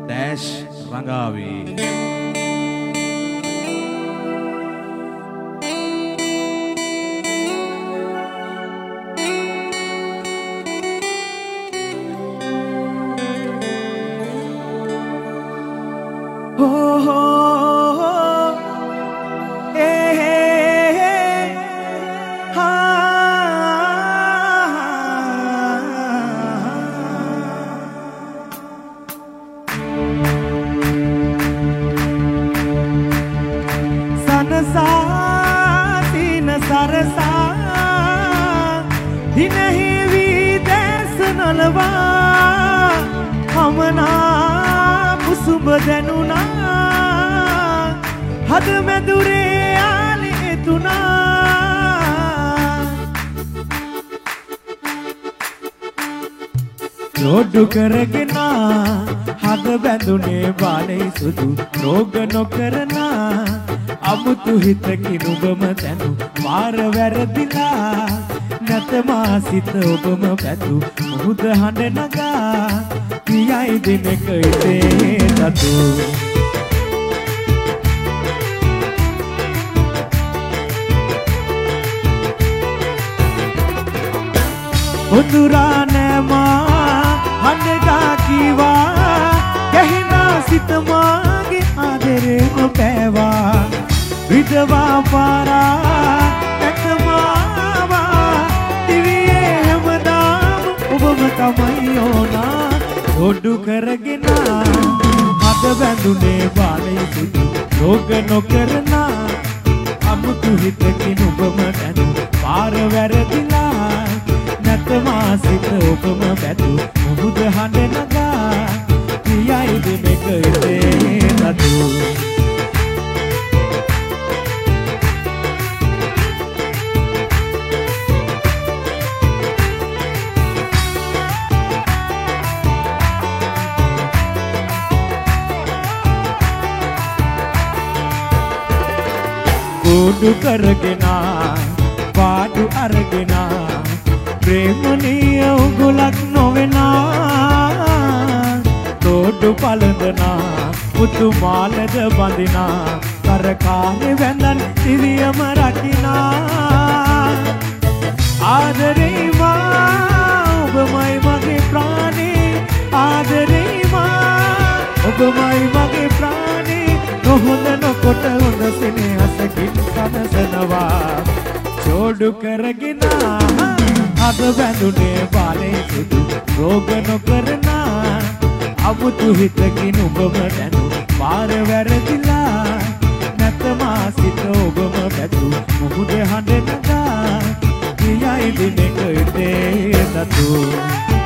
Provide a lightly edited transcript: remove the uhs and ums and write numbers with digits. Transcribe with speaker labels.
Speaker 1: Dash රඟාවේ.
Speaker 2: රොඩු කරගෙන හද බැඳුනේ බාලේ සුදු රෝග නොකරන අමුතු හිතකින් ඔබම දැනු මාර වැරදිලා නැත මා සිත ඔබම පැතු මුහුද හඬ නගා පියයි දිනක ඉතේ තතු උදුරා නෑමා හඬගා කීවා ගැහිනා සිත මාගේ ආදරේම පෑවා විදවා පාරා නැතමාවා දිවියේ හැමදාම ඔබම තමයි ඕනා රොඩු කරගෙන හද බැඳුනේ බාලේ සුදු රෝග නොකරන අමුතු හිතකින් ඔබම දැනු පාර වැරදිලා නැතමා සිත ඔබම පැතු මුහුද හඬ නගා පියයි දිනක ඉතේ නතු කුඩු කරගෙන පාඩු අරගෙන ප්‍රේමනීය උගුලක් නොවෙනා තෝඩු පළඳනා පුතු මාලද බඳිනා කරකානේ වැඳන් දිවියම රකිනා ආදරේ මා ඔබමයි මගේ ප්‍රාණේ ආදරේ මා ඔබමයි මගේ ප්‍රාණේ නොහොඳ නොකොට හොඳ සෙනෙහසකින් සනසනවා චෝඩු කරගෙන හද බැඳුනේ බාලේ සුදු රෝග නොකරන අමුතු හිතකින් ඔබම දැනු පාර වැරදිලා නැතමා සිත ඔබම පැතු මුහුද හඬ නගා පියයි දිනක ඉතේ තතු